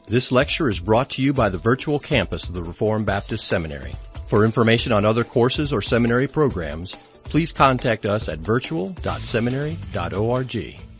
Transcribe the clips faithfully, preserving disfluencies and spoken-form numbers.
This lecture is brought to you by the virtual campus of the Reformed Baptist Seminary. For information on other courses or seminary programs, please contact us at virtual dot seminary dot org.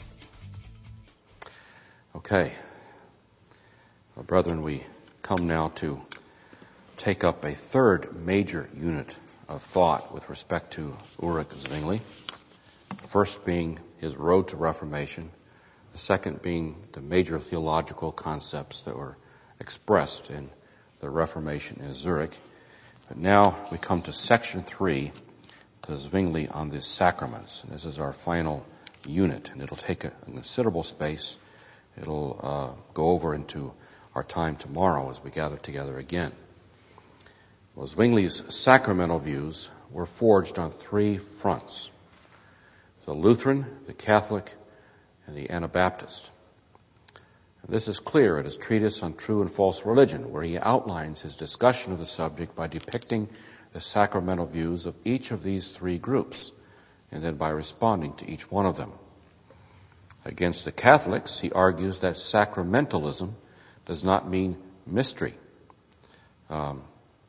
Okay. Well, brethren, we come now to take up a third major unit of thought with respect to Ulrich Zwingli. The first being his road to Reformation. The second being the major theological concepts that were expressed in the Reformation in Zurich. But now we come to section three, to Zwingli on the sacraments. And this is our final unit, and it'll take a, a considerable space. It'll uh, go over into our time tomorrow as we gather together again. Well, Zwingli's sacramental views were forged on three fronts: the Lutheran, the Catholic, and the Anabaptist. And this is clear in his treatise on true and false religion, where he outlines his discussion of the subject by depicting the sacramental views of each of these three groups, and then by responding to each one of them. Against the Catholics, he argues that sacramentalism does not mean mystery. Um,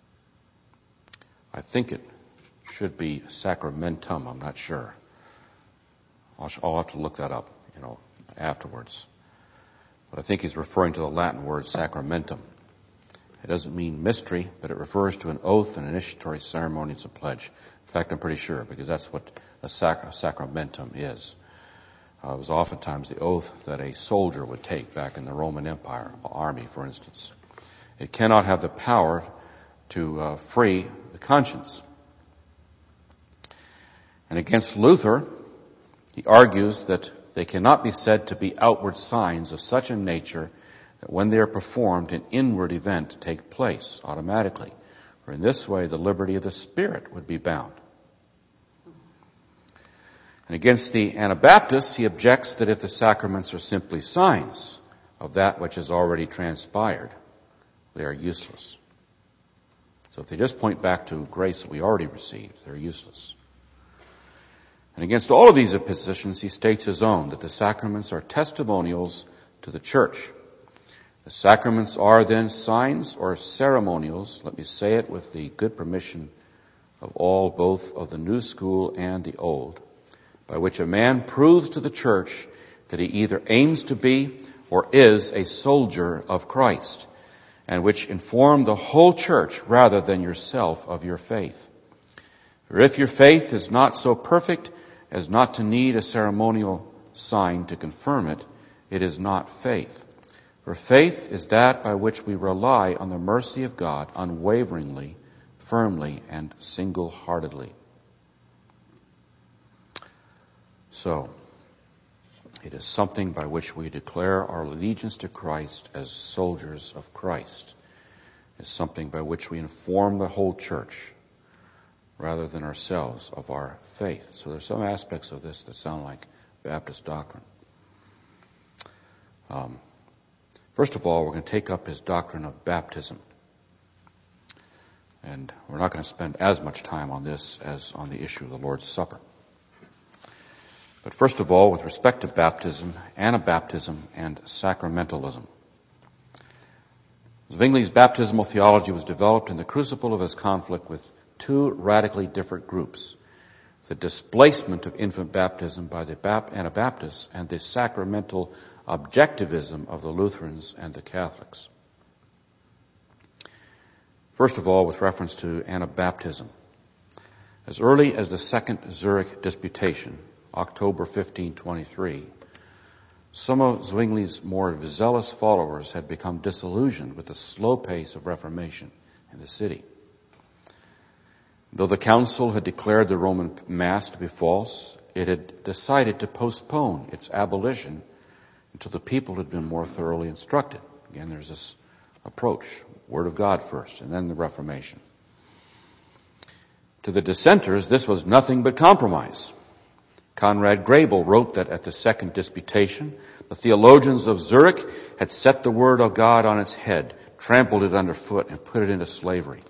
I think it should be sacramentum. I'm not sure. I'll, I'll have to look that up, you know, afterwards. But I think he's referring to the Latin word sacramentum. It doesn't mean mystery, but it refers to an oath, an initiatory ceremony, it's a pledge. In fact, I'm pretty sure, because that's what a, sac- a sacramentum is. Uh, it was oftentimes the oath that a soldier would take back in the Roman Empire, army, for instance. It cannot have the power to uh, free the conscience. And against Luther, he argues that they cannot be said to be outward signs of such a nature that when they are performed, an inward event take place automatically. For in this way, the liberty of the Spirit would be bound. And against the Anabaptists, he objects that if the sacraments are simply signs of that which has already transpired, they are useless. So if they just point back to grace that we already received, they're useless. And against all of these oppositions, he states his own, that the sacraments are testimonials to the church. The sacraments are then signs or ceremonials, let me say it with the good permission of all, both of the new school and the old, by which a man proves to the church that he either aims to be or is a soldier of Christ, and which inform the whole church rather than yourself of your faith. For if your faith is not so perfect as not to need a ceremonial sign to confirm it, it is not faith. For faith is that by which we rely on the mercy of God unwaveringly, firmly, and single-heartedly. So, it is something by which we declare our allegiance to Christ as soldiers of Christ. It is something by which we inform the whole church rather than ourselves of our faith. So there's some aspects of this that sound like Baptist doctrine. Um, first of all, we're going to take up his doctrine of baptism. And we're not going to spend as much time on this as on the issue of the Lord's Supper. But first of all, with respect to baptism, Anabaptism, and sacramentalism. Zwingli's baptismal theology was developed in the crucible of his conflict with two radically different groups: the displacement of infant baptism by the Anabaptists and the sacramental objectivism of the Lutherans and the Catholics. First of all, with reference to Anabaptism. As early as the Second Zurich Disputation, October fifteen twenty-three, some of Zwingli's more zealous followers had become disillusioned with the slow pace of Reformation in the city. Though the council had declared the Roman Mass to be false, it had decided to postpone its abolition until the people had been more thoroughly instructed. Again, there's this approach, Word of God first, and then the Reformation. To the dissenters, this was nothing but compromise. Conrad Grebel wrote that at the Second Disputation, the theologians of Zurich had set the Word of God on its head, trampled it underfoot, and put it into slavery.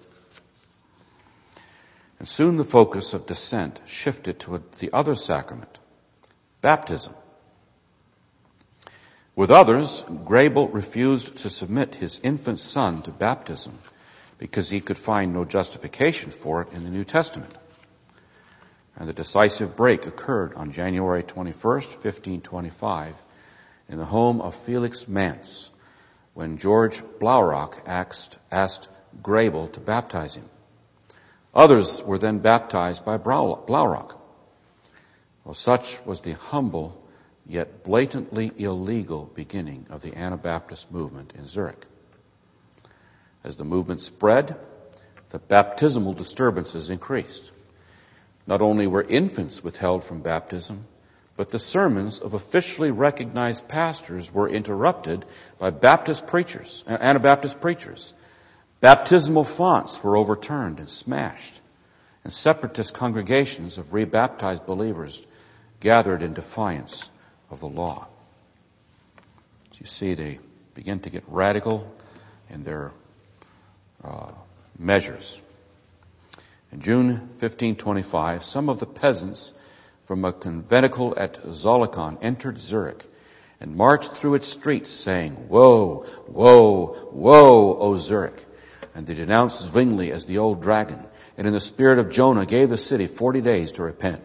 And soon the focus of dissent shifted to the other sacrament, baptism. With others, Grable refused to submit his infant son to baptism because he could find no justification for it in the New Testament. And the decisive break occurred on January twenty-first, fifteen twenty-five, in the home of Felix Manz, when George Blaurock asked, asked Grable to baptize him. Others were then baptized by Blaurock. Well, such was the humble yet blatantly illegal beginning of the Anabaptist movement in Zurich. As the movement spread, the baptismal disturbances increased. Not only were infants withheld from baptism, but the sermons of officially recognized pastors were interrupted by Baptist preachers, Anabaptist preachers. Baptismal fonts were overturned and smashed, and separatist congregations of rebaptized believers gathered in defiance of the law. As you see, they begin to get radical in their uh, measures. In June fifteen twenty-five, some of the peasants from a conventicle at Zollikofen entered Zurich and marched through its streets saying, "Woe, woe, woe, O Zurich!" And they denounced Zwingli as the old dragon, and in the spirit of Jonah gave the city forty days to repent.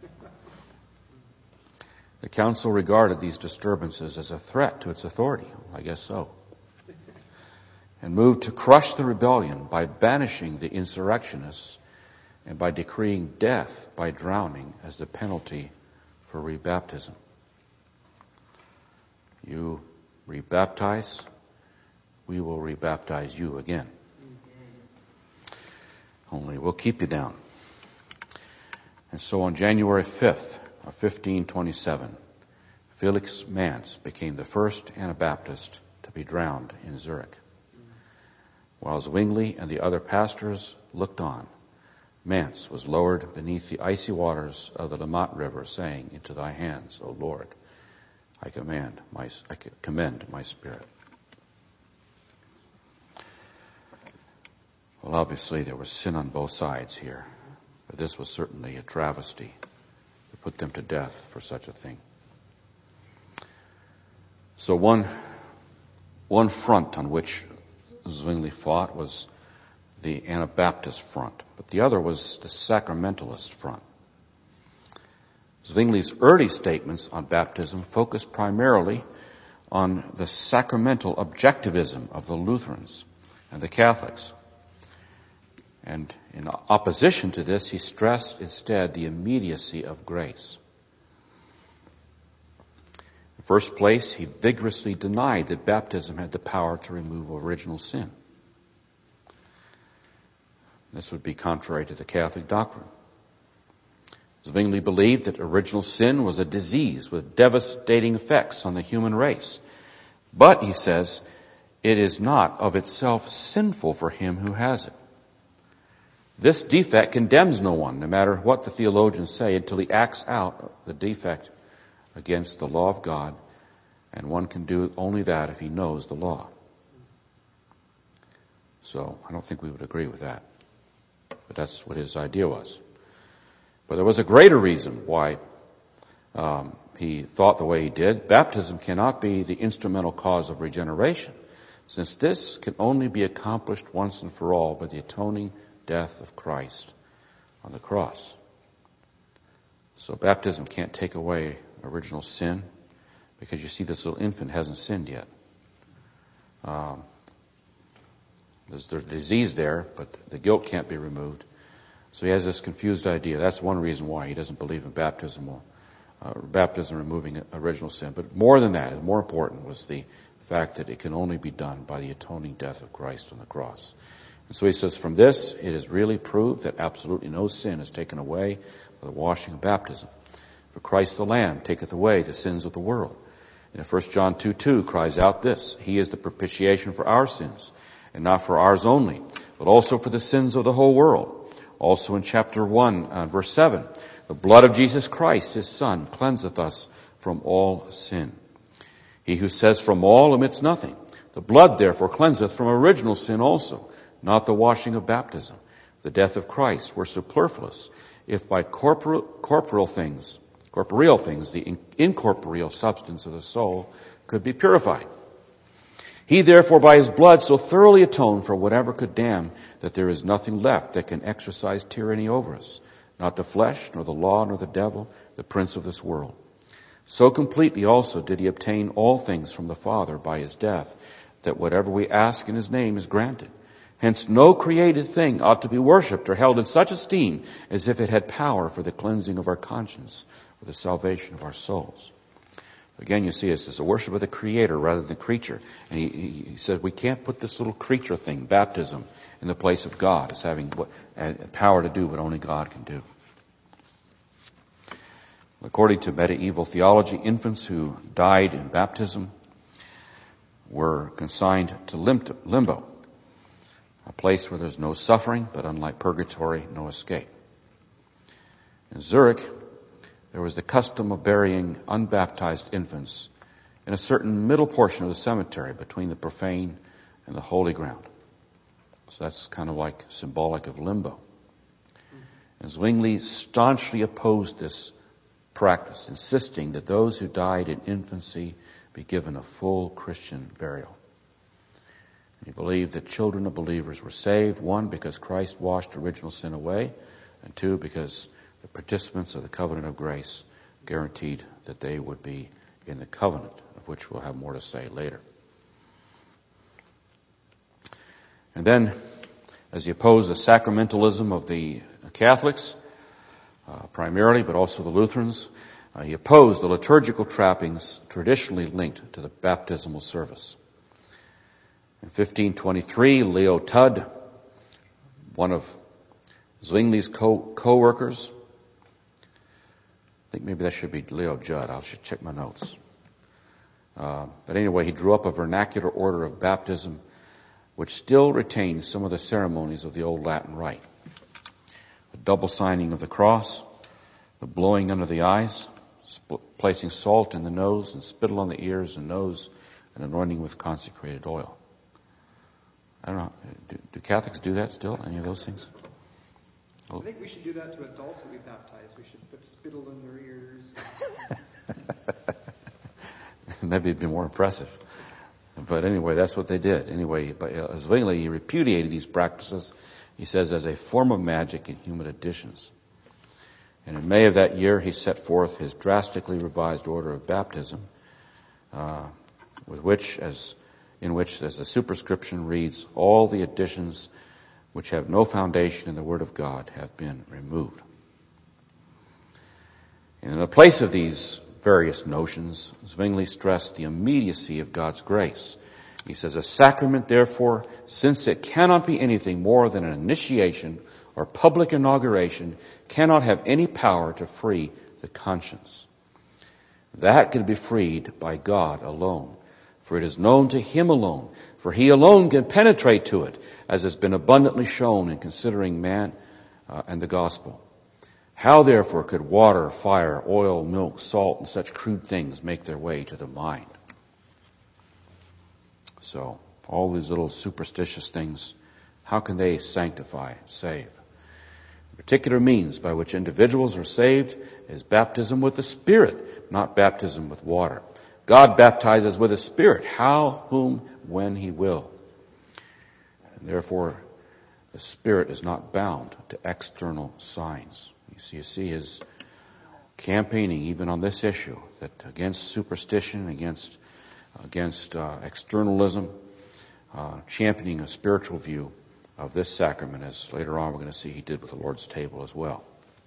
The council regarded these disturbances as a threat to its authority. I guess so. And moved to crush the rebellion by banishing the insurrectionists and by decreeing death by drowning as the penalty for rebaptism. You rebaptize, we will rebaptize you again. Only we'll keep you down. And so on January fifth of fifteen twenty-seven, Felix Manz became the first Anabaptist to be drowned in Zurich. While Zwingli and the other pastors looked on, Manz was lowered beneath the icy waters of the Lamont River, saying, "Into thy hands, O Lord, I command my, I commend my spirit." Well, obviously there was sin on both sides here, but this was certainly a travesty to put them to death for such a thing. So one, one front on which Zwingli fought was the Anabaptist front, but the other was the sacramentalist front. Zwingli's early statements on baptism focused primarily on the sacramental objectivism of the Lutherans and the Catholics. And in opposition to this, he stressed instead the immediacy of grace. In the first place, he vigorously denied that baptism had the power to remove original sin. This would be contrary to the Catholic doctrine. Zwingli believed that original sin was a disease with devastating effects on the human race. But, he says, it is not of itself sinful for him who has it. This defect condemns no one, no matter what the theologians say, until he acts out the defect against the law of God, and one can do only that if he knows the law. So, I don't think we would agree with that. But that's what his idea was. But there was a greater reason why um, he thought the way he did. Baptism cannot be the instrumental cause of regeneration, since this can only be accomplished once and for all by the atoning death of Christ on the cross. So baptism can't take away original sin, because you see this little infant hasn't sinned yet. Um, there's, there's disease there, but the guilt can't be removed. So he has this confused idea. That's one reason why he doesn't believe in baptismal, uh, baptism removing original sin. But more than that, and more important, was the fact that it can only be done by the atoning death of Christ on the cross. And so he says, from this, it is really proved that absolutely no sin is taken away by the washing of baptism. For Christ the Lamb taketh away the sins of the world. And First John two two cries out this: He is the propitiation for our sins, and not for ours only, but also for the sins of the whole world. Also in chapter one, uh, verse seven, the blood of Jesus Christ, his Son, cleanseth us from all sin. He who says from all omits nothing. The blood therefore cleanseth from original sin also, not the washing of baptism. The death of Christ were superfluous, if by corporal, corporal things, corporeal things, the incorporeal substance of the soul could be purified. He therefore by his blood so thoroughly atoned for whatever could damn that there is nothing left that can exercise tyranny over us, not the flesh, nor the law, nor the devil, the prince of this world. So completely also did he obtain all things from the Father by his death, that whatever we ask in his name is granted. Hence no created thing ought to be worshipped or held in such esteem as if it had power for the cleansing of our conscience or the salvation of our souls. Again, you see, it's a worship of the Creator rather than the creature. And he, he said we can't put this little creature thing, baptism, in the place of God as having what, uh, power to do what only God can do. According to medieval theology, infants who died in baptism were consigned to limbo, a place where there's no suffering, but unlike purgatory, no escape. In Zurich, there was the custom of burying unbaptized infants in a certain middle portion of the cemetery between the profane and the holy ground. So that's kind of like symbolic of limbo. And Zwingli staunchly opposed this practice, insisting that those who died in infancy be given a full Christian burial. He believed that children of believers were saved, one, because Christ washed original sin away, and two, because the participants of the covenant of grace guaranteed that they would be in the covenant, of which we'll have more to say later. And then, as he opposed the sacramentalism of the Catholics, uh, primarily, but also the Lutherans, uh, he opposed the liturgical trappings traditionally linked to the baptismal service. In fifteen twenty-three, Leo Tudd, one of Zwingli's co- co-workers, I think maybe that should be Leo Judd. I should check my notes. Uh, but anyway, he drew up a vernacular order of baptism which still retains some of the ceremonies of the old Latin rite. The double signing of the cross, the blowing under the eyes, sp- placing salt in the nose and spittle on the ears and nose, and anointing with consecrated oil. I don't know, do, do Catholics do that still, any of those things? I think we should do that to adults that we baptize. We should put spittle in their ears. Maybe it'd be more impressive. But anyway, that's what they did. Anyway, but uh, Zwingli, he repudiated these practices, he says, as a form of magic and human additions. And in May of that year, he set forth his drastically revised order of baptism, uh, with which, as in which, as the superscription reads, all the additions which have no foundation in the Word of God have been removed. And in the place of these various notions, Zwingli stressed the immediacy of God's grace. He says, a sacrament, therefore, since it cannot be anything more than an initiation or public inauguration, cannot have any power to free the conscience. That can be freed by God alone, for it is known to Him alone, for He alone can penetrate to it, as has been abundantly shown in considering man uh, and the gospel. How, therefore, could water, fire, oil, milk, salt, and such crude things make their way to the mind? So, all these little superstitious things, how can they sanctify, save? The particular means by which individuals are saved is baptism with the Spirit, not baptism with water. God baptizes with the Spirit, how, whom, when He will. And therefore, the Spirit is not bound to external signs. You see, you see his campaigning even on this issue, that against superstition, against against uh, externalism, uh, championing a spiritual view of this sacrament, as later on we're going to see he did with the Lord's table as well.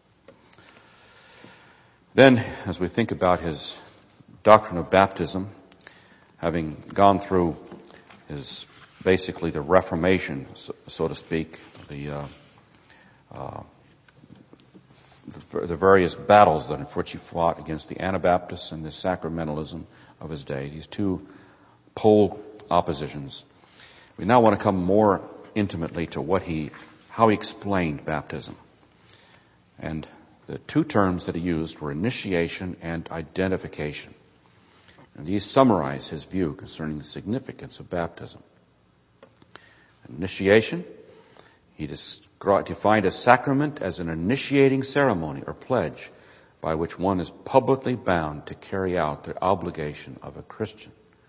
Then, as we think about his doctrine of baptism, having gone through his basically the Reformation, so, so to speak, the uh, uh, the, the various battles that in which he fought against the Anabaptists and the sacramentalism of his day, these two pole oppositions. We now want to come more intimately to what he, how he explained baptism. And the two terms that he used were initiation and identification. And these summarize his view concerning the significance of baptism. Initiation, he defined a sacrament as an initiating ceremony or pledge by which one is publicly bound to carry out the obligation of a Christian.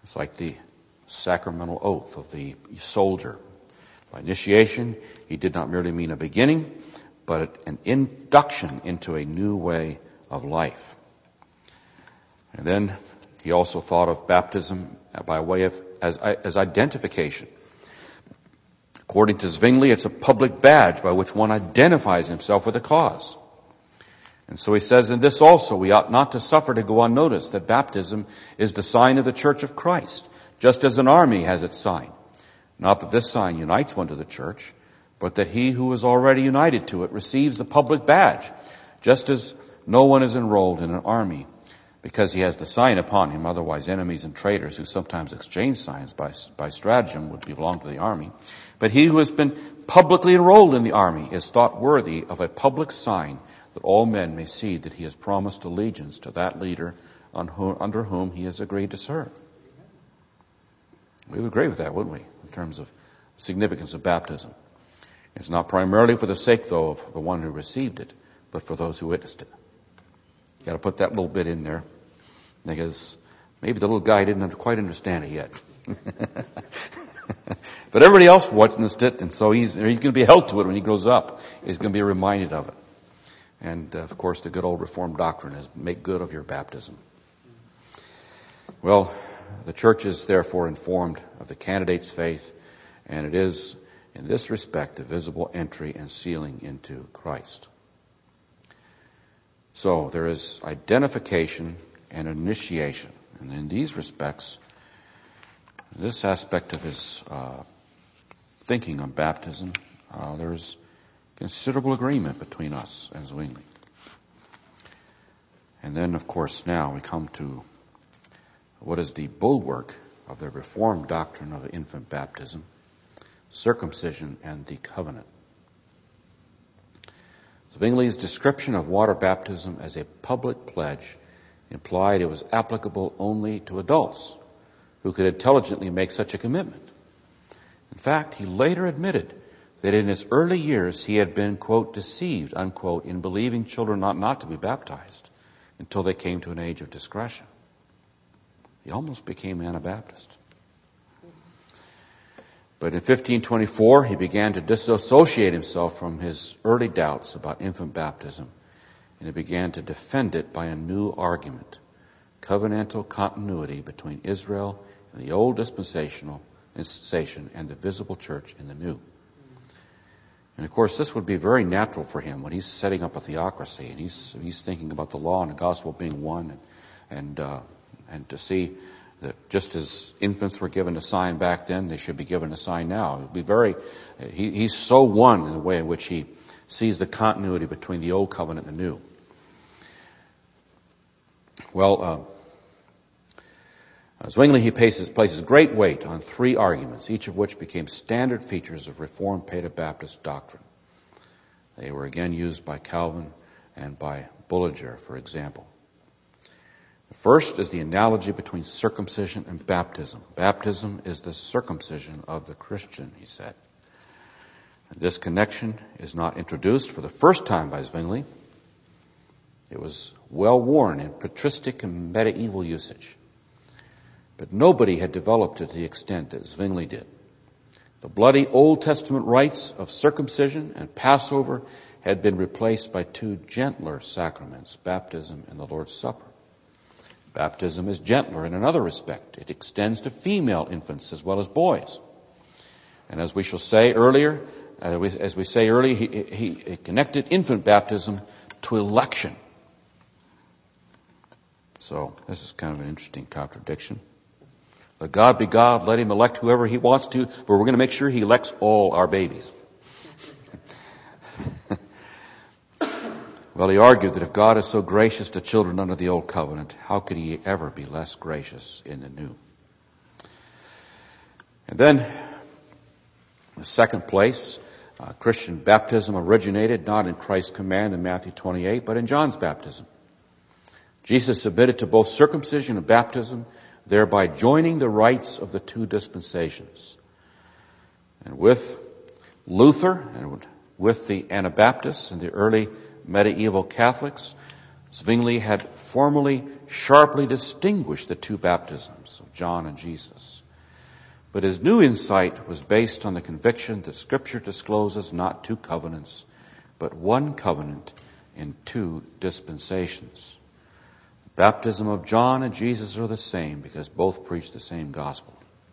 It's like the sacramental oath of the soldier. By initiation, he did not merely mean a beginning, but an induction into a new way of life. And then he also thought of baptism by way of as, as identification. According to Zwingli, it's a public badge by which one identifies himself with a cause. And so he says, in this also we ought not to suffer to go unnoticed, that baptism is the sign of the Church of Christ, just as an army has its sign. Not that this sign unites one to the church, but that he who is already united to it receives the public badge, just as no one is enrolled in an army because he has the sign upon him. Otherwise, enemies and traitors who sometimes exchange signs by, by stratagem would belong to the army. But he who has been publicly enrolled in the army is thought worthy of a public sign, that all men may see that he has promised allegiance to that leader on whom, under whom he has agreed to serve. We would agree with that, wouldn't we, in terms of significance of baptism? It's not primarily for the sake, though, of the one who received it, but for those who witnessed it. You've got to put that little bit in there, because maybe the little guy didn't quite understand it yet. But everybody else witnessed it, and so he's, he's going to be held to it when he grows up. He's going to be reminded of it. And, uh, of course, the good old Reformed doctrine is make good of your baptism. Well, the church is therefore informed of the candidate's faith, and it is, in this respect, a visible entry and sealing into Christ. So there is identification and initiation. And in these respects, this aspect of his uh, thinking on baptism, uh, there is considerable agreement between us and Zwingli. And then, of course, now we come to what is the bulwark of the Reformed doctrine of infant baptism, circumcision and the covenant. Zwingli's description of water baptism as a public pledge implied it was applicable only to adults who could intelligently make such a commitment. In fact, he later admitted that in his early years he had been, quote, deceived, unquote, in believing children ought not to be baptized until they came to an age of discretion. He almost became Anabaptist. But in fifteen twenty-four, he began to disassociate himself from his early doubts about infant baptism, and he began to defend it by a new argument, covenantal continuity between Israel and the old dispensational dispensation and the visible church in the new. And of course, this would be very natural for him when he's setting up a theocracy and he's he's thinking about the law and the gospel being one, and and uh, and to see that just as infants were given a sign back then, they should be given a sign now. It would be very. He, he's so one in the way in which he sees the continuity between the old covenant and the new. Well, uh, Zwingli he places, places great weight on three arguments, each of which became standard features of Reformed Paedobaptist doctrine. They were again used by Calvin and by Bullinger, for example. The first is the analogy between circumcision and baptism. Baptism is the circumcision of the Christian, he said. And this connection is not introduced for the first time by Zwingli. It was well worn in patristic and medieval usage. But nobody had developed it to the extent that Zwingli did. The bloody Old Testament rites of circumcision and Passover had been replaced by two gentler sacraments, baptism and the Lord's Supper. Baptism is gentler in another respect. It extends to female infants as well as boys. And as we shall say earlier, uh, we, as we say earlier, he, he, he connected infant baptism to election. So this is kind of an interesting contradiction. Let God be God, let him elect whoever he wants to, but we're going to make sure he elects all our babies. Well, he argued that if God is so gracious to children under the old covenant, how could he ever be less gracious in the new? And then, in the second place, uh, Christian baptism originated not in Christ's command in Matthew twenty-eight, but in John's baptism. Jesus submitted to both circumcision and baptism, thereby joining the rites of the two dispensations. And with Luther and with the Anabaptists and the early medieval Catholics, Zwingli had formally sharply distinguish the two baptisms of John and Jesus. But his new insight was based on the conviction that Scripture discloses not two covenants, but one covenant in two dispensations. The baptism of John and Jesus are the same because both preach the same gospel.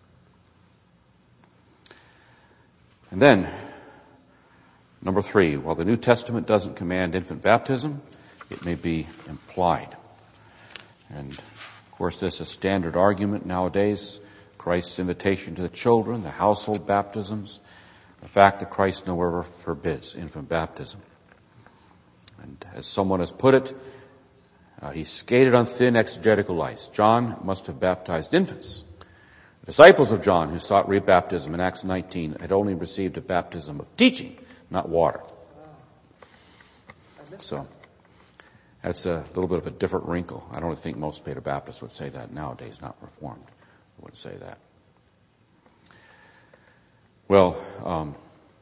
And then, number three, while the New Testament doesn't command infant baptism, it may be implied. And, of course, this is a standard argument nowadays. Christ's invitation to the children, the household baptisms, the fact that Christ nowhere forbids infant baptism. And as someone has put it, uh, he skated on thin exegetical ice. John must have baptized infants. The disciples of John who sought rebaptism in Acts nineteen had only received a baptism of teaching, not water. So that's a little bit of a different wrinkle. I don't think most Baptist Baptists would say that nowadays, not Reformed would say that. Well, um,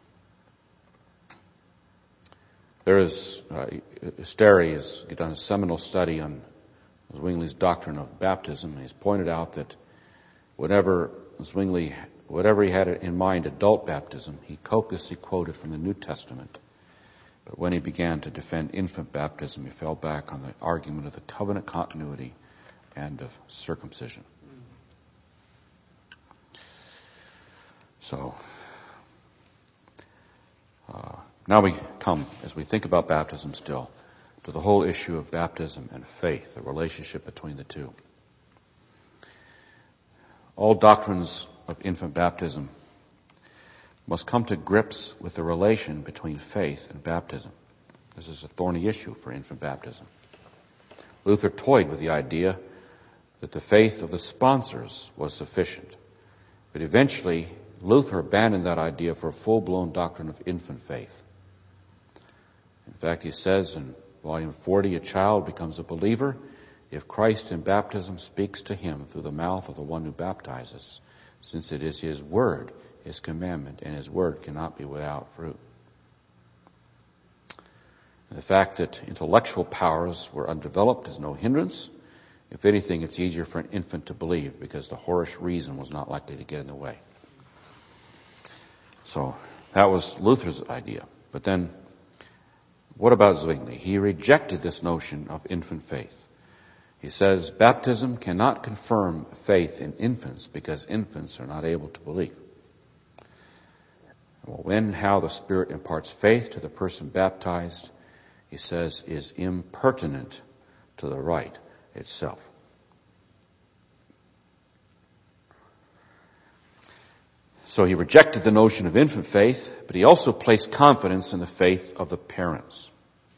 there is, uh, Stary has done a seminal study on Zwingli's doctrine of baptism, and he's pointed out that whenever Zwingli, whatever he had in mind, adult baptism, he copiously quoted from the New Testament. But when he began to defend infant baptism, he fell back on the argument of the covenant continuity and of circumcision. So, uh, now we come, as we think about baptism still, to the whole issue of baptism and faith, the relationship between the two. All doctrines of infant baptism must come to grips with the relation between faith and baptism. This is a thorny issue for infant baptism. Luther toyed with the idea that the faith of the sponsors was sufficient. But eventually, Luther abandoned that idea for a full-blown doctrine of infant faith. In fact, he says in volume forty, a child becomes a believer if Christ in baptism speaks to him through the mouth of the one who baptizes, since it is his word, his commandment, and his word cannot be without fruit. And the fact that intellectual powers were undeveloped is no hindrance. If anything, it's easier for an infant to believe because the whorish reason was not likely to get in the way. So that was Luther's idea. But then, what about Zwingli? He rejected this notion of infant faith. He says, baptism cannot confirm faith in infants because infants are not able to believe. Well, when and how the Spirit imparts faith to the person baptized, he says, is impertinent to the rite itself. So he rejected the notion of infant faith, but he also placed confidence in the faith of the parents.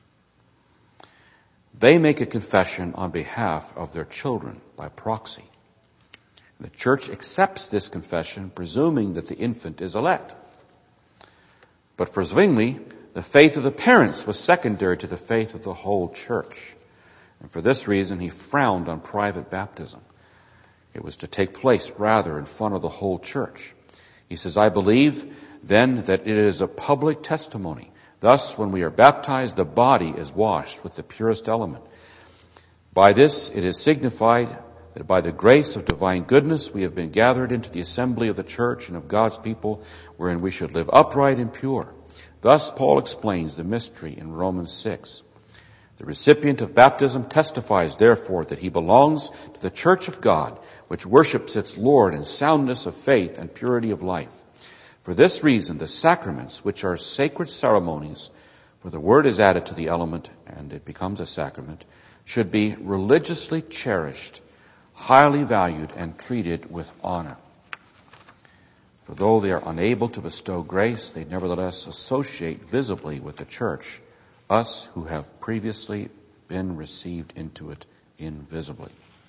They make a confession on behalf of their children by proxy. The church accepts this confession, presuming that the infant is elect. But for Zwingli, the faith of the parents was secondary to the faith of the whole church. And for this reason, he frowned on private baptism. It was to take place rather in front of the whole church. He says, I believe then that it is a public testimony. Thus, when we are baptized, the body is washed with the purest element. By this, it is signified that by the grace of divine goodness, we have been gathered into the assembly of the church and of God's people, wherein we should live upright and pure. Thus, Paul explains the mystery in Romans six. The recipient of baptism testifies, therefore, that he belongs to the church of God, which worships its Lord in soundness of faith and purity of life. For this reason, the sacraments, which are sacred ceremonies, where the word is added to the element and it becomes a sacrament, should be religiously cherished, highly valued, and treated with honor. For though they are unable to bestow grace, they nevertheless associate visibly with the church, us who have previously been received into it invisibly.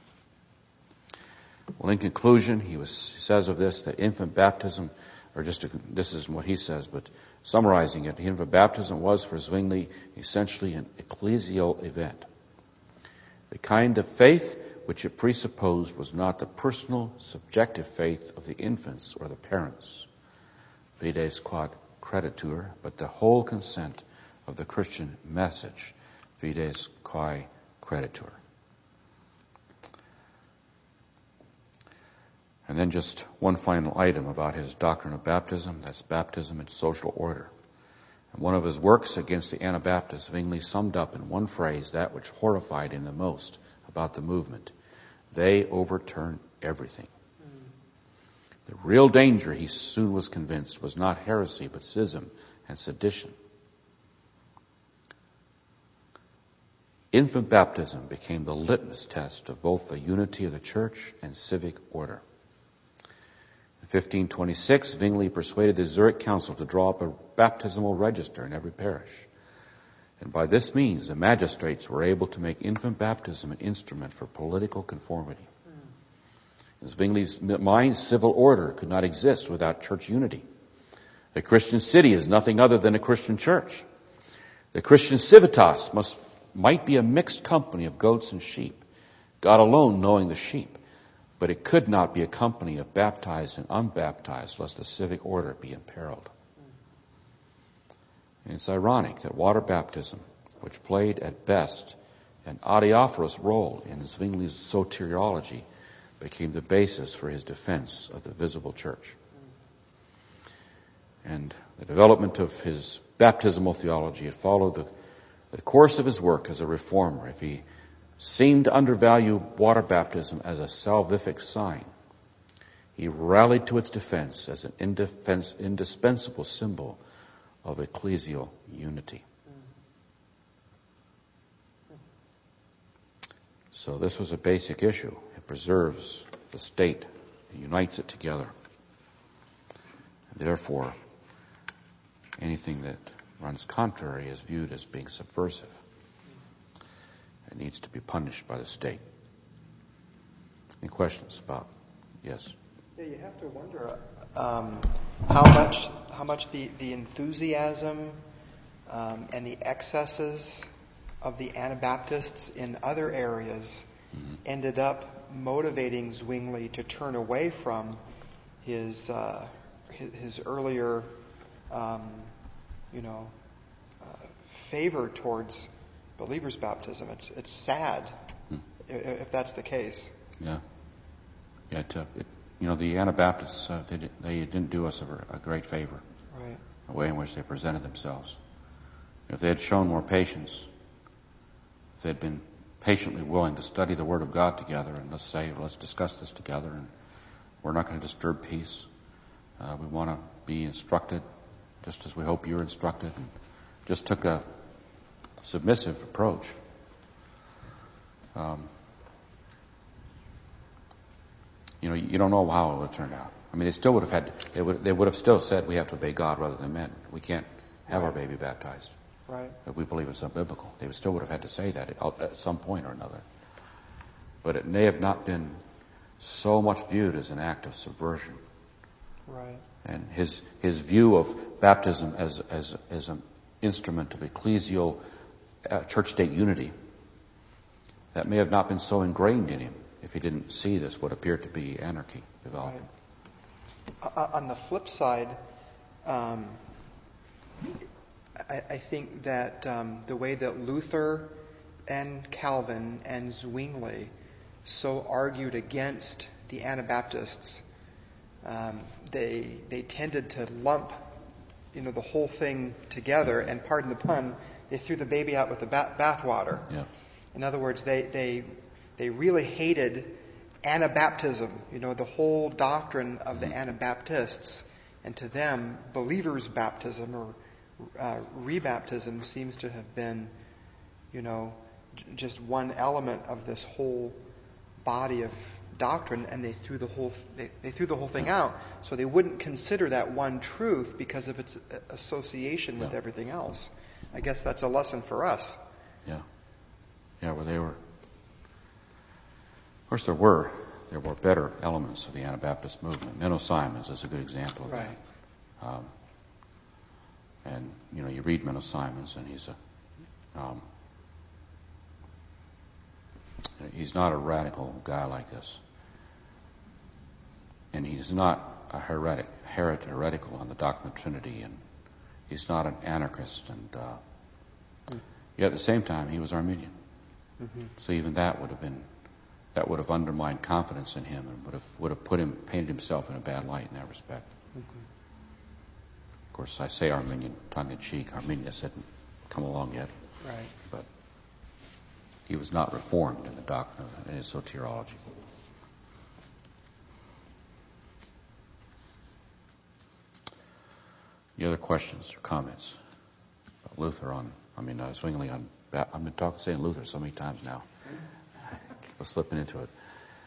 Well, in conclusion, he, was, he says of this that infant baptism, or just a, this is what he says, but summarizing it, infant baptism was for Zwingli essentially an ecclesial event. The kind of faith which it presupposed was not the personal, subjective faith of the infants or the parents, fides quod creditur, but the whole consent of the Christian message, fides quae creditur. And then just one final item about his doctrine of baptism. That's baptism in social order. And one of his works against the Anabaptists, Zwingli summed up in one phrase that which horrified him the most about the movement. They overturn everything. The real danger, he soon was convinced, was not heresy, but schism and sedition. Infant baptism became the litmus test of both the unity of the church and civic order. In fifteen twenty-six, Zwingli persuaded the Zurich Council to draw up a baptismal register in every parish. And by this means, the magistrates were able to make infant baptism an instrument for political conformity. In Zwingli's mind, civil order could not exist without church unity. The Christian city is nothing other than a Christian church. The Christian civitas must might be a mixed company of goats and sheep, God alone knowing the sheep, but it could not be a company of baptized and unbaptized, lest the civic order be imperiled. And it's ironic that water baptism, which played at best an adiaphorous role in Zwingli's soteriology, became the basis for his defense of the visible church. And the development of his baptismal theology had followed the, the course of his work as a reformer. If he seemed to undervalue water baptism as a salvific sign, he rallied to its defense as an indefense, indispensable symbol of ecclesial unity. So this was a basic issue. It preserves the state. It unites it together. And therefore, anything that runs contrary is viewed as being subversive. It needs to be punished by the state. Any questions about? Yes. Yeah, you have to wonder um, how much how much the, the enthusiasm um, and the excesses of the Anabaptists in other areas mm-hmm. ended up motivating Zwingli to turn away from his uh, his, his earlier, um, you know, uh, favor towards believers' baptism. It's it's sad hmm. if, if that's the case. Yeah, yeah. It, uh, it, you know, the Anabaptists uh, they did, they didn't do us a, a great favor. Right. The way in which they presented themselves. If they had shown more patience, if they had been patiently willing to study the Word of God together and let's say, let's discuss this together, and we're not going to disturb peace. Uh, we want to be instructed, just as we hope you're instructed, and just took a submissive approach. Um, you know, you don't know how it would have turned out. I mean, they still would have had, they would, they would have still said we have to obey God rather than men. We can't have right. our baby baptized. Right. If we believe it's unbiblical. They would still would have had to say that at, at some point or another. But it may have not been so much viewed as an act of subversion. Right. And his his view of baptism as as as an instrument of ecclesial uh, church-state unity, that may have not been so ingrained in him if he didn't see this, what appeared to be anarchy developing. Right. Uh, on the flip side, um, I, I think that um, the way that Luther and Calvin and Zwingli so argued against the Anabaptists, um, they they tended to lump, you know, the whole thing together, and pardon the pun, they threw the baby out with the bath bathwater. Yeah. In other words, they they they really hated Anabaptism, you know, the whole doctrine of the Anabaptists, and to them, believers' baptism or uh, rebaptism seems to have been, you know, j- just one element of this whole body of doctrine, and they threw the whole they, they threw the whole thing out, so they wouldn't consider that one truth because of its association with yeah. everything else. I guess that's a lesson for us. Yeah, yeah. Where they were, of course, there were there were better elements of the Anabaptist movement. Menno Simons is a good example of right. that. Um, and you know, you read Menno Simons, and he's a um, he's not a radical guy like this. And he's not a heretic, heret, heretical on the doctrine of the Trinity, and he's not an anarchist. And uh, mm. yet at the same time, he was Arminian. Mm-hmm. So even that would have been that would have undermined confidence in him and would have would have put him painted himself in a bad light in that respect. Mm-hmm. Of course, I say Arminian tongue in cheek. Arminius hadn't come along yet, right? But he was not reformed in the doctrine of in his soteriology. Any other questions or comments about Luther on? I mean, uh, Zwingli on. I've been talking saying Luther so many times now. Keep slipping into it.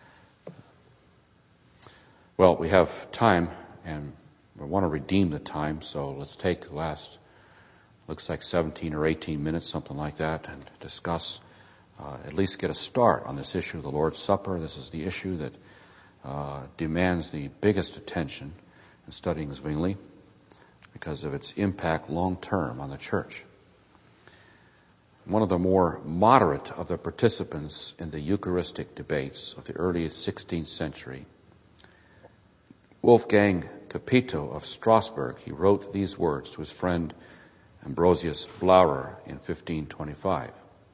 Well, we have time, and we want to redeem the time, so let's take the last, looks like seventeen or eighteen minutes, something like that, and discuss, uh, at least get a start on this issue of the Lord's Supper. This is the issue that uh, demands the biggest attention in studying Zwingli because of its impact long-term on the church. One of the more moderate of the participants in the Eucharistic debates of the early sixteenth century, Wolfgang Capito of Strasbourg, he wrote these words to his friend Ambrosius Blauer in fifteen twenty-five.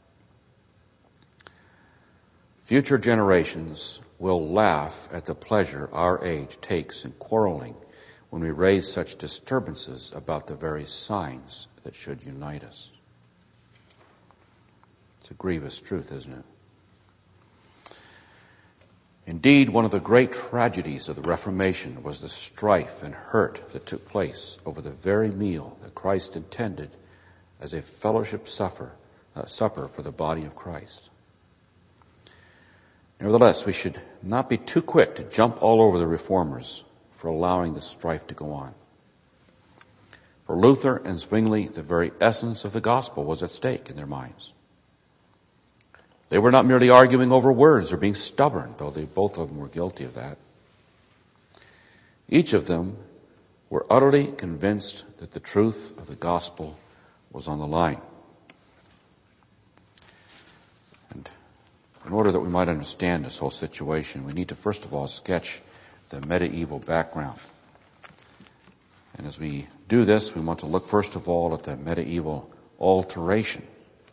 Future generations will laugh at the pleasure our age takes in quarreling when we raise such disturbances about the very signs that should unite us. It's a grievous truth, isn't it? Indeed, one of the great tragedies of the Reformation was the strife and hurt that took place over the very meal that Christ intended as a fellowship supper, uh, supper for the body of Christ. Nevertheless, we should not be too quick to jump all over the Reformers for allowing the strife to go on. For Luther and Zwingli, the very essence of the gospel was at stake in their minds. They were not merely arguing over words or being stubborn, though they both of them were guilty of that. Each of them were utterly convinced that the truth of the gospel was on the line. And in order that we might understand this whole situation, we need to first of all sketch the medieval background. And as we do this, we want to look first of all at the medieval alteration.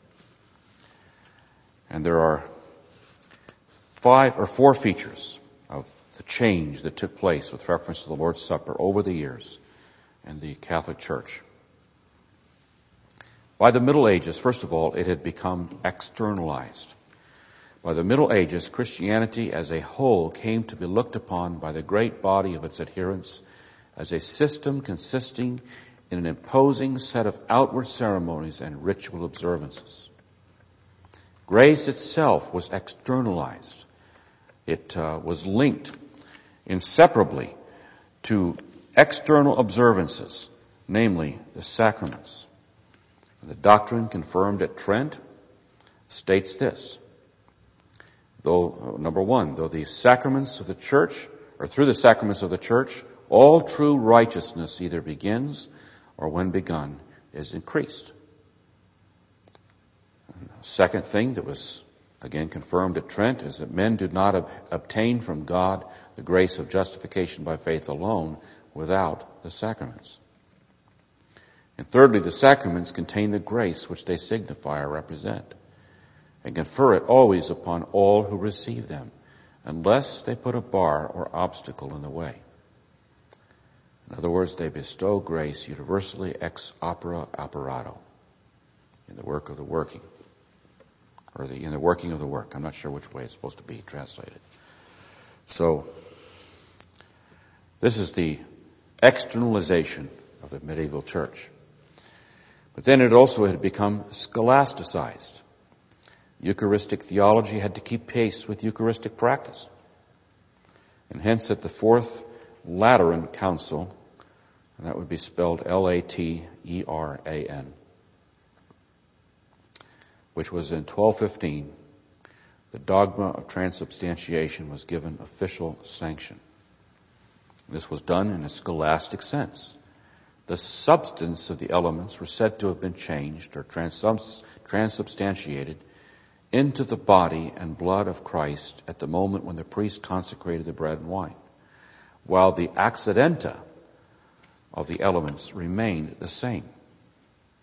And there are five or four features of the change that took place with reference to the Lord's Supper over the years in the Catholic Church. By the Middle Ages, first of all, it had become externalized. By the Middle Ages, Christianity as a whole came to be looked upon by the great body of its adherents as a system consisting in an imposing set of outward ceremonies and ritual observances. Grace itself was externalized. It uh, was linked inseparably to external observances, namely the sacraments. The doctrine confirmed at Trent states this. Though, number one, though the sacraments of the church, or through the sacraments of the church, all true righteousness either begins or when begun is increased. Second thing that was again confirmed at Trent is that men do not ob- obtain from God the grace of justification by faith alone without the sacraments. And thirdly, the sacraments contain the grace which they signify or represent, and confer it always upon all who receive them, unless they put a bar or obstacle in the way. In other words, they bestow grace universally ex opere operato, in the work of the working, or the in the working of the work. I'm not sure which way it's supposed to be translated. So, this is the externalization of the medieval church. But then it also had become scholasticized. Eucharistic theology had to keep pace with Eucharistic practice. And hence at the Fourth Lateran Council, and that would be spelled L A T E R A N, which was in twelve fifteen, the dogma of transubstantiation was given official sanction. This was done in a scholastic sense. The substance of the elements were said to have been changed or transubs- transubstantiated into the body and blood of Christ at the moment when the priest consecrated the bread and wine, while the accidenta of the elements remained the same.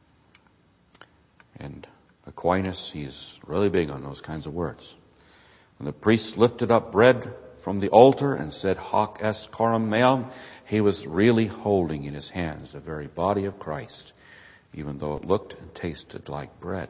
And Aquinas, he's really big on those kinds of words. When the priest lifted up bread from the altar and said, Hoc est coram meum, he was really holding in his hands the very body of Christ, even though it looked and tasted like bread.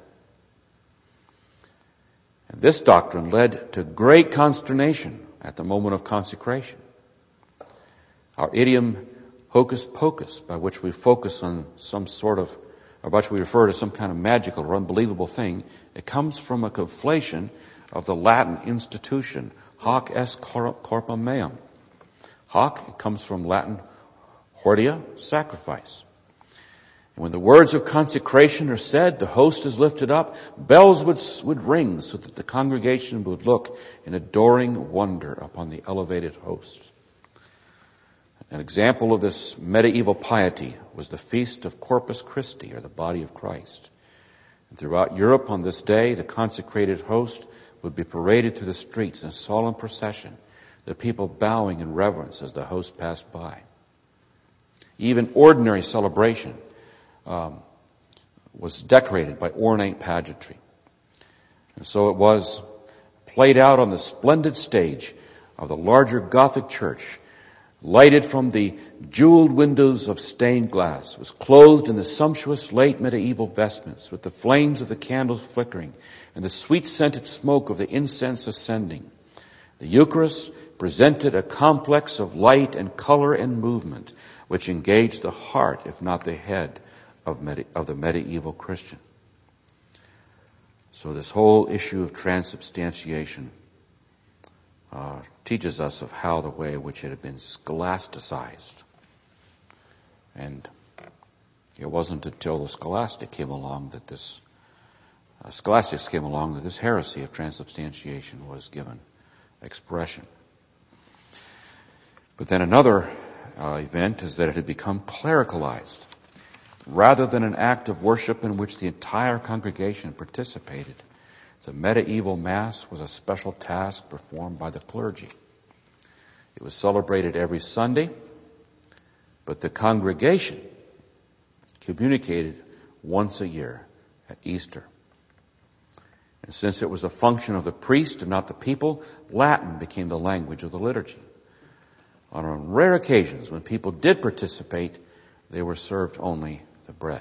And this doctrine led to great consternation at the moment of consecration. Our idiom hocus pocus, by which we focus on some sort of, or by which we refer to some kind of magical or unbelievable thing, it comes from a conflation of the Latin institution, hoc est corpus meum. Hoc, it comes from Latin hordia, sacrifice. And when the words of consecration are said, the host is lifted up, bells would, would ring so that the congregation would look in adoring wonder upon the elevated host. An example of this medieval piety was the feast of Corpus Christi, or the body of Christ. And throughout Europe on this day, the consecrated host would be paraded through the streets in a solemn procession, the people bowing in reverence as the host passed by. Even ordinary celebration um, was decorated by ornate pageantry. And so it was played out on the splendid stage of the larger Gothic church, lighted from the jeweled windows of stained glass, was clothed in the sumptuous late medieval vestments, with the flames of the candles flickering and the sweet-scented smoke of the incense ascending. The Eucharist presented a complex of light and color and movement which engaged the heart, if not the head, of, medi- of the medieval Christian. So this whole issue of transubstantiation uh, teaches us of how the way in which it had been scholasticized. And it wasn't until the scholastic came along that this uh, scholastics came along that this heresy of transubstantiation was given expression. But then another uh, event is that it had become clericalized. Rather than an act of worship in which the entire congregation participated, the medieval Mass was a special task performed by the clergy. It was celebrated every Sunday, but the congregation communicated once a year at Easter. And since it was a function of the priest and not the people, Latin became the language of the liturgy. On rare occasions, when people did participate, they were served only the bread.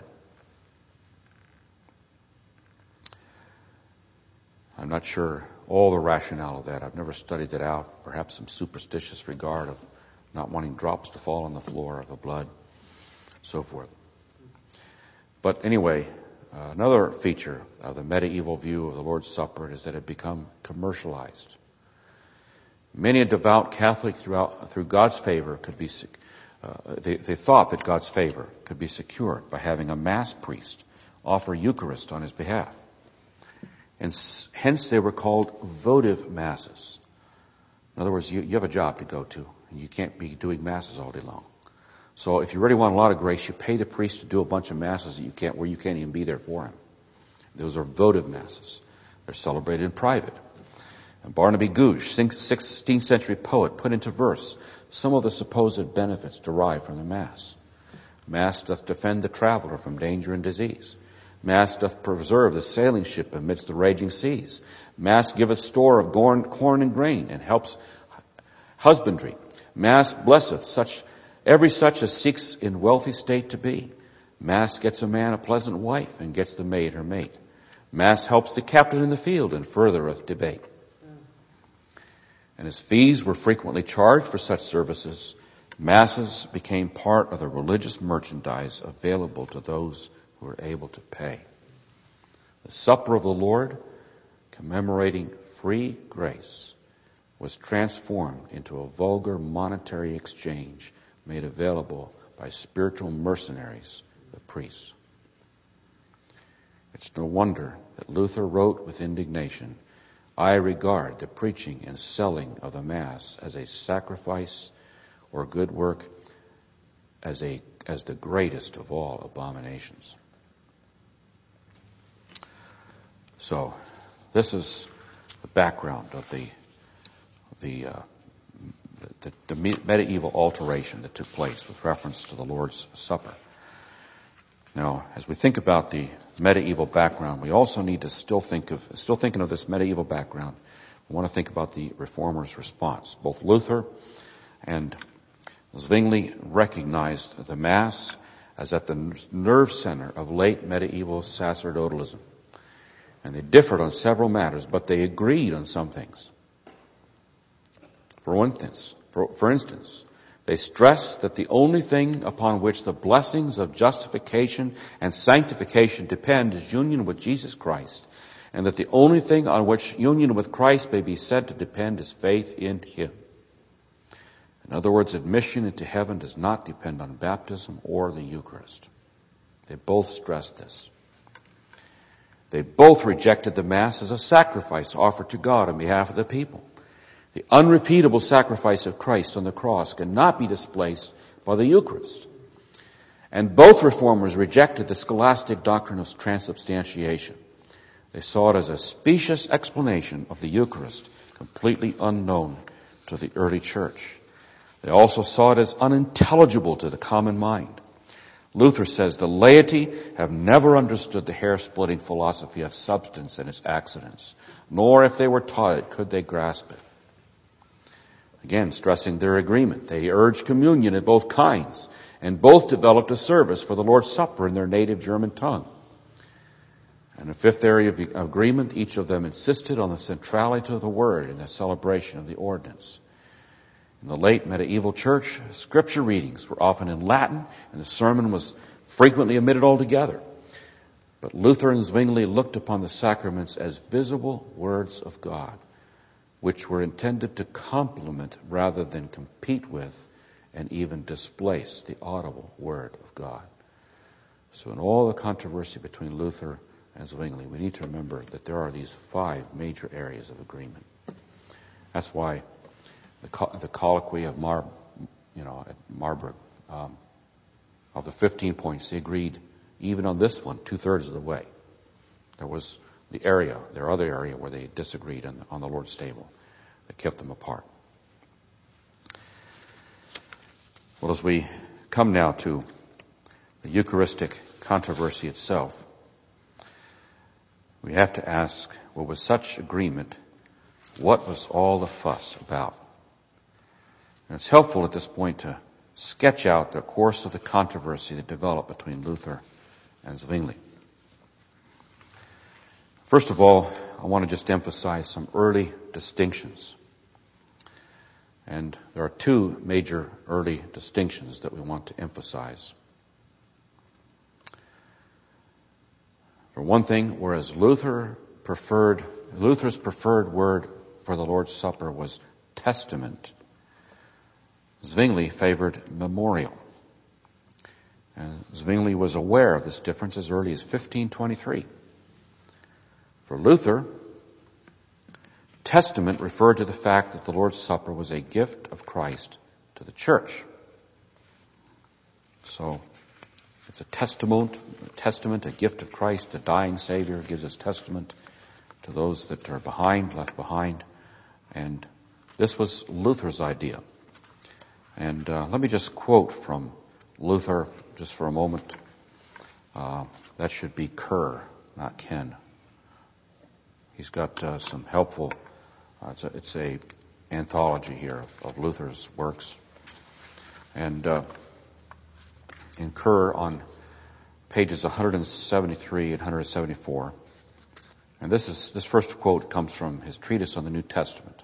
I'm not sure all the rationale of that. I've never studied it out. Perhaps some superstitious regard of not wanting drops to fall on the floor of the blood, so forth. But anyway, uh, another feature of the medieval view of the Lord's Supper is that it had become commercialized. Many a devout Catholic throughout, through God's favor could be, uh, they, they thought that God's favor could be secured by having a Mass priest offer Eucharist on his behalf. And s- hence they were called votive Masses. In other words, you, you have a job to go to, and you can't be doing Masses all day long. So if you really want a lot of grace, you pay the priest to do a bunch of Masses that you can't, where you can't even be there for him. Those are votive Masses. They're celebrated in private. And Barnaby Googe, sixteenth century poet, put into verse some of the supposed benefits derived from the Mass. Mass doth defend the traveler from danger and disease. Mass doth preserve the sailing ship amidst the raging seas. Mass giveth store of corn and grain, and helps husbandry. Mass blesseth such every such as seeks in wealthy state to be. Mass gets a man a pleasant wife, and gets the maid her mate. Mass helps the captain in the field, and furthereth debate. And as fees were frequently charged for such services, Masses became part of the religious merchandise available to those who were able to pay. The Supper of the Lord, commemorating free grace, was transformed into a vulgar monetary exchange made available by spiritual mercenaries, the priests. It's no wonder that Luther wrote with indignation, I regard the preaching and selling of the Mass as a sacrifice or good work as a as the greatest of all abominations. So, this is the background of the the, uh, the, the the medieval alteration that took place with reference to the Lord's Supper. Now, as we think about the medieval background, we also need to still think of, still thinking of this medieval background, I want to think about the Reformers' response. Both Luther and Zwingli recognized the Mass as at the nerve center of late medieval sacerdotalism. And they differed on several matters, but they agreed on some things. For instance, for, for instance, they stressed that the only thing upon which the blessings of justification and sanctification depend is union with Jesus Christ, and that the only thing on which union with Christ may be said to depend is faith in Him. In other words, admission into heaven does not depend on baptism or the Eucharist. They both stressed this. They both rejected the Mass as a sacrifice offered to God on behalf of the people. The unrepeatable sacrifice of Christ on the cross cannot be displaced by the Eucharist. And both Reformers rejected the scholastic doctrine of transubstantiation. They saw it as a specious explanation of the Eucharist, completely unknown to the early church. They also saw it as unintelligible to the common mind. Luther says the laity have never understood the hair-splitting philosophy of substance and its accidents, nor if they were taught it could they grasp it. Again, stressing their agreement, they urged communion of both kinds, and both developed a service for the Lord's Supper in their native German tongue. And a fifth area of agreement, each of them insisted on the centrality of the Word in the celebration of the ordinance. In the late medieval church, scripture readings were often in Latin, and the sermon was frequently omitted altogether. But Luther and Zwingli looked upon the sacraments as visible words of God, which were intended to complement rather than compete with and even displace the audible Word of God. So in all the controversy between Luther and Zwingli, we need to remember that there are these five major areas of agreement. That's why the, co- the colloquy of Mar, you know, at Marburg, um, of the fifteen points, they agreed even on this one two-thirds of the way. There was the area, their other area where they disagreed on the, on the Lord's table that kept them apart. Well, as we come now to the Eucharistic controversy itself, we have to ask, well, with such agreement, what was all the fuss about? And it's helpful at this point to sketch out the course of the controversy that developed between Luther and Zwingli. First of all, I want to just emphasize some early distinctions. And there are two major early distinctions that we want to emphasize. For one thing, whereas Luther preferred, Luther's preferred word for the Lord's Supper was testament, Zwingli favored memorial. And Zwingli was aware of this difference as early as fifteen twenty-three. For Luther, testament referred to the fact that the Lord's Supper was a gift of Christ to the church. So, it's a testament, a testament, a gift of Christ, a dying Savior gives us testament to those that are behind, left behind. And this was Luther's idea. And uh, let me just quote from Luther just for a moment. Uh, that should be Kerr, not Ken. He's got uh, some helpful, uh, it's, a, it's a anthology here of, of Luther's works. And uh, in Kerr on pages one seventy-three and one seventy-four. And this is this first quote comes from his treatise on the New Testament.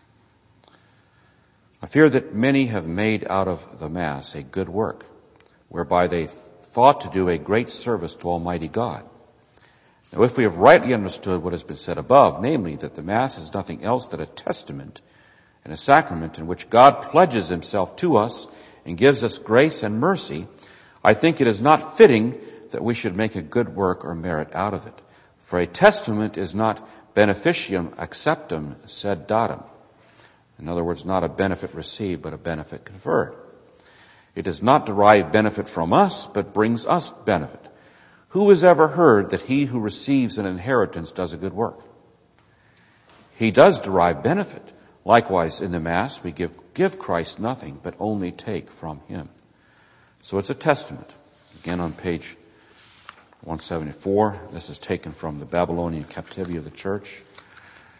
I fear that many have made out of the Mass a good work, whereby they thought to do a great service to Almighty God. Now, if we have rightly understood what has been said above, namely that the Mass is nothing else than a testament and a sacrament in which God pledges Himself to us and gives us grace and mercy, I think it is not fitting that we should make a good work or merit out of it. For a testament is not beneficium acceptum sed datum. In other words, not a benefit received, but a benefit conferred. It does not derive benefit from us, but brings us benefit. Who has ever heard that he who receives an inheritance does a good work? He does derive benefit. Likewise, in the Mass, we give, give Christ nothing, but only take from Him. So it's a testament. Again on page one seventy-four. This is taken from the Babylonian captivity of the church.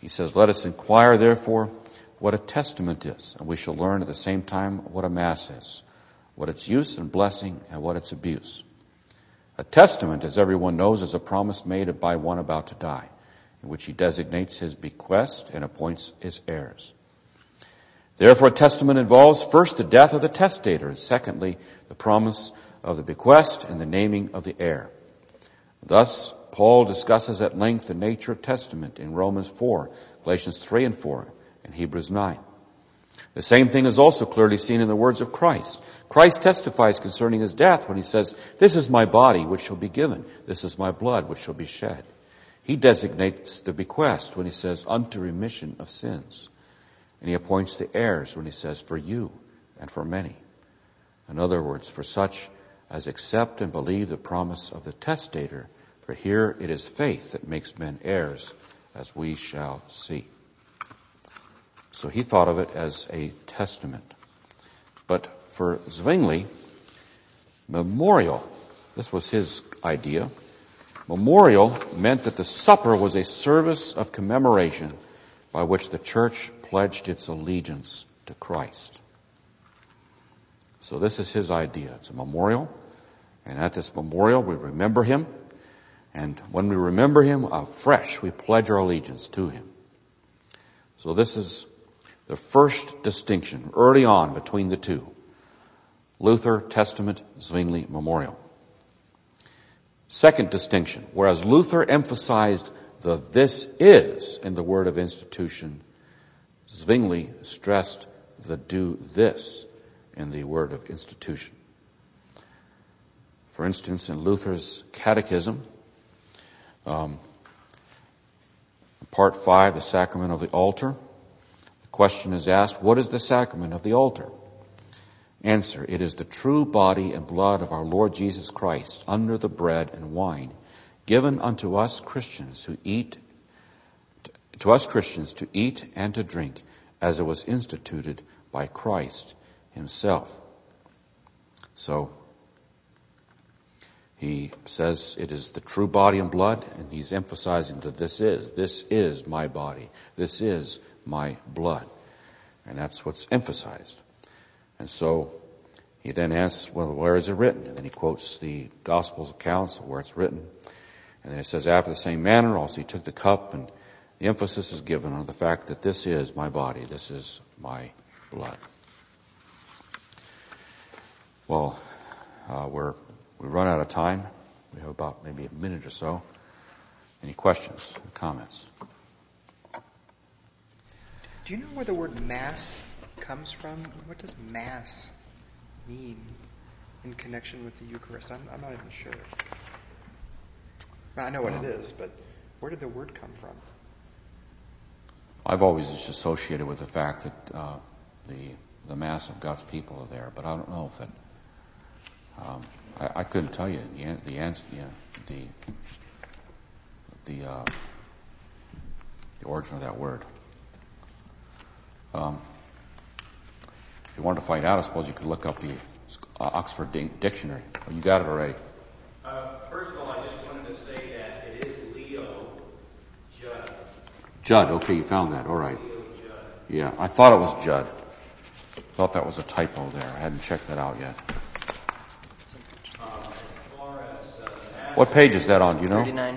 He says, let us inquire, therefore, what a testament is, and we shall learn at the same time what a mass is, what its use and blessing, and what its abuse. A testament, as everyone knows, is a promise made by one about to die, in which he designates his bequest and appoints his heirs. Therefore, a testament involves first the death of the testator, and secondly, the promise of the bequest and the naming of the heir. Thus, Paul discusses at length the nature of testament in Romans four, Galatians three and four, and Hebrews nine. The same thing is also clearly seen in the words of Christ. Christ testifies concerning his death when he says, this is my body which shall be given. This is my blood which shall be shed. He designates the bequest when he says, unto remission of sins. And he appoints the heirs when he says, for you and for many. In other words, for such as accept and believe the promise of the testator, for here it is faith that makes men heirs, as we shall see. So he thought of it as a testament. But for Zwingli, memorial, this was his idea, memorial meant that the supper was a service of commemoration by which the church pledged its allegiance to Christ. So this is his idea. It's a memorial, and at this memorial we remember him, and when we remember him afresh, we pledge our allegiance to him. So this is the first distinction early on between the two. Luther, testament, Zwingli, memorial. Second distinction, whereas Luther emphasized the this is in the word of institution, Zwingli stressed the do this in the word of institution. For instance, in Luther's Catechism, um, part five, the sacrament of the altar, the question is asked, what is the sacrament of the altar? Answer, it is the true body and blood of our Lord Jesus Christ under the bread and wine given unto us Christians who eat, to us Christians to eat and to drink as it was instituted by Christ himself. So, he says it is the true body and blood, and he's emphasizing that this is, this is my body, this is my blood. And that's what's emphasized. And so he then asks, well, where is it written? And then he quotes the Gospels accounts of where it's written. And then it says, after the same manner also he took the cup, and the emphasis is given on the fact that this is my body, this is my blood. Well, uh, we're we run out of time. We have about maybe a minute or so. Any questions, comments? Do you know where the word mass comes from? What does mass mean in connection with the Eucharist? I'm, I'm not even sure. I know what um, it is, but where did the word come from? I've always just associated with the fact that uh, the the mass of God's people are there, but I don't know if it. Um, I, I couldn't tell you the the answer, you know, the the uh, the origin of that word. Um, if you wanted to find out, I suppose you could look up the uh, Oxford Di- Dictionary. Oh, you got it already. Uh, first of all, I just wanted to say that it is Leo Judd. Judd. Okay, you found that. All right. Leo Judd. Yeah, I thought it was Judd. Thought that was a typo there. I hadn't checked that out yet. What page is that on? Do you know? thirty-nine.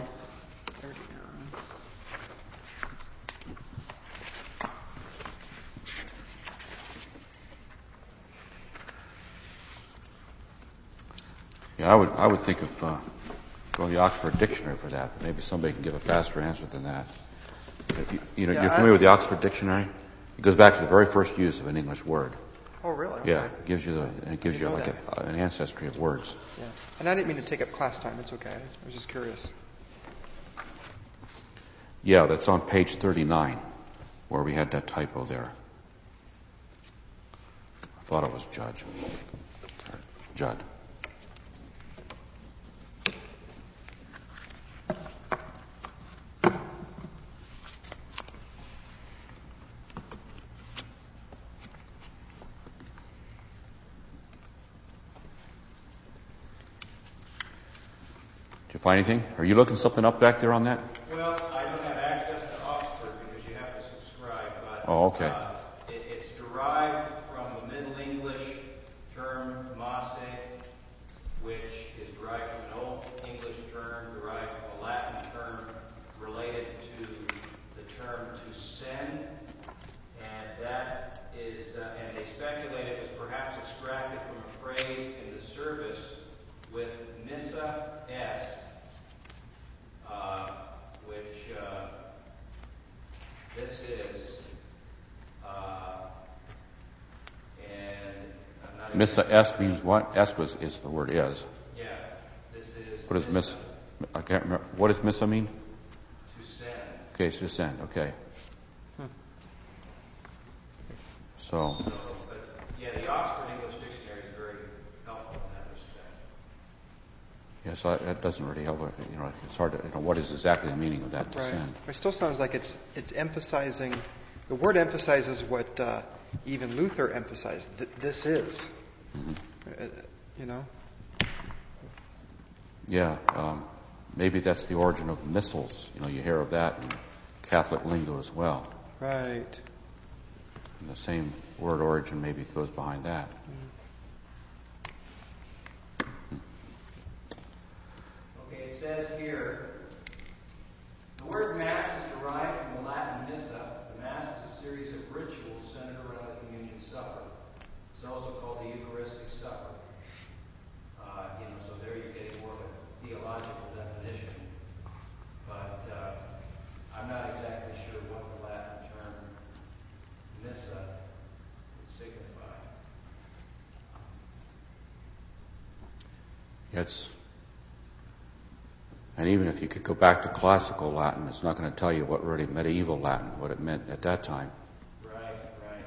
Yeah, I would I would think of uh, going to the Oxford Dictionary for that. But maybe somebody can give a faster answer than that. You, you know, yeah, you're familiar I, with the Oxford Dictionary? It goes back to the very first use of an English word. Oh, really? Okay. Yeah, it gives you the and it gives you like a, an ancestry of words. Yeah, and I didn't mean to take up class time. It's okay. I was just curious. Yeah, that's on page thirty-nine, where we had that typo there. I thought it was Judge. Judd. Find anything? Are you looking something up back there on that? Well, I don't have access to Oxford because you have Oh, okay. Uh, it, it's derived from the Middle English term masse, which is derived from an Old English term, derived from a Latin term related to the term to send. And that is, uh, and they speculate it was perhaps extracted from a phrase in the service with missa est, uh, which uh, this is, uh, and I'm not Missa est means what? Est was is the word is. Yeah, this is. What does miss? I can't remember. What does missa mean? To send. Okay, it's to send. Okay. So. So, but yeah, the Oxford English Dictionary is very helpful in that respect. Yes, I, that doesn't really help. You know, it's hard to you know what is exactly the meaning of that to Right. send. It still sounds like it's it's emphasizing. The word emphasizes what uh, even Luther emphasized. Th- this is, Mm-hmm. uh, you know. Yeah, um, maybe that's the origin of missals. You know, you hear of that in Catholic lingo as well. Right. And the same word origin maybe goes behind that. Okay, it says here, the word Mass is derived from the Latin missa. The Mass is a series of rituals centered around the communion supper. It's also called the Eucharistic Supper. Uh, you know, so there you're getting more of a theological definition. But uh, I'm not exactly sure what the Latin term missa would signify. It's, and even if you could go back to classical Latin, it's not going to tell you what really medieval Latin, what it meant at that time. Right, right.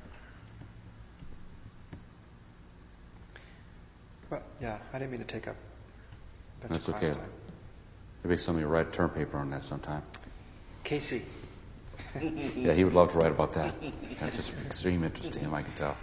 Well, yeah, I didn't mean to take up. a bunch That's of class okay. time. Maybe somebody write a term paper on that sometime. Casey. Yeah, he would love to write about that. That's just of extreme interest to him, I can tell.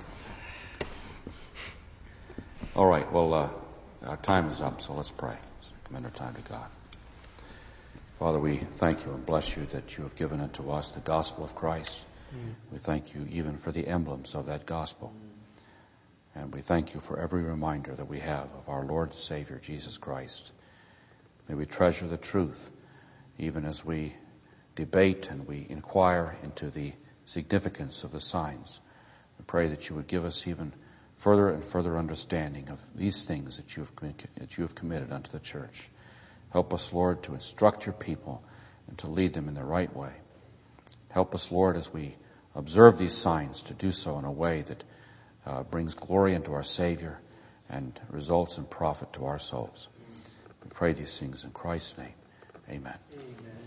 All right, well, uh, our time is up, so let's pray. Let's commend our time to God. Father, we thank you and bless you that you have given unto us the gospel of Christ. Mm. We thank you even for the emblems of that gospel. Mm. And we thank you for every reminder that we have of our Lord and Savior, Jesus Christ. May we treasure the truth even as we debate and we inquire into the significance of the signs. We pray that you would give us even further and further understanding of these things that you have, that you have committed unto the church. Help us, Lord, to instruct your people and to lead them in the right way. Help us, Lord, as we observe these signs to do so in a way that uh, brings glory unto our Savior and results in profit to our souls. We pray these things in Christ's name. Amen. Amen.